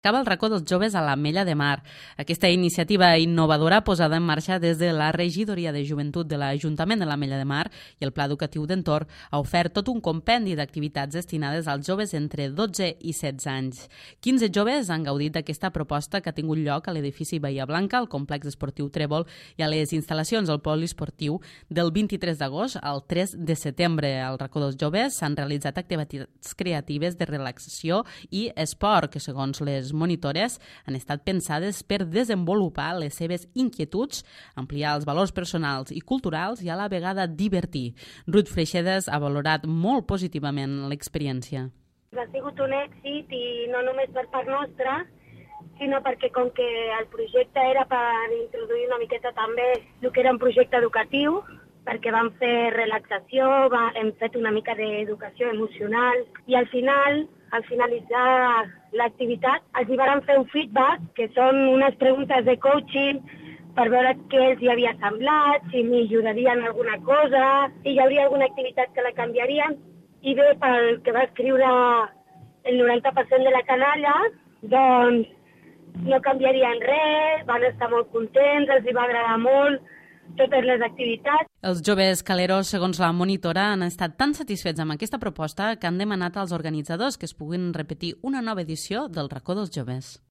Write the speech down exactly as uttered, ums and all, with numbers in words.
Acaba el racó dels joves a l'Ametlla de Mar. Aquesta iniciativa innovadora posada en marxa des de la Regidoria de Joventut de l'Ajuntament de l'Ametlla de Mar i el Pla Educatiu d'Entorn ha ofert tot un compendi d'activitats destinades als joves entre dotze i setze anys. quinze joves han gaudit d'aquesta proposta que ha tingut lloc a l'edifici Bahia Blanca, al complex esportiu Trèvol i a les instal·lacions del poliesportiu del vint-i-tres d'agost al tres de setembre. Al racó dels joves s'han realitzat activitats creatives de relaxació i esport que, segons les monitores, han estat pensades per desenvolupar les seves inquietuds, ampliar els valors personals i culturals i a la vegada divertir. Ruth Freixedes ha valorat molt positivament l'experiència. Ha sigut un èxit i no només per part nostra, sinó perquè com que el projecte era per introduir una miqueta també el que era un projecte educatiu, perquè vam fer relaxació, va, hem fet una mica d'educació emocional i al final, al finalitzar l'activitat, els hi van fer un feedback, que són unes preguntes de coaching per veure què els hi havia semblat, si m'hi ajudarien alguna cosa, si hi hauria alguna activitat que la canviarien. I bé, pel que va escriure el noranta per cent de la canalla, doncs no canviarien res, van estar molt contents, els hi va agradar molt totes les activitats. Els joves caleros, segons la monitora, han estat tan satisfets amb aquesta proposta que han demanat als organitzadors que es puguin repetir una nova edició del Racó dels Joves.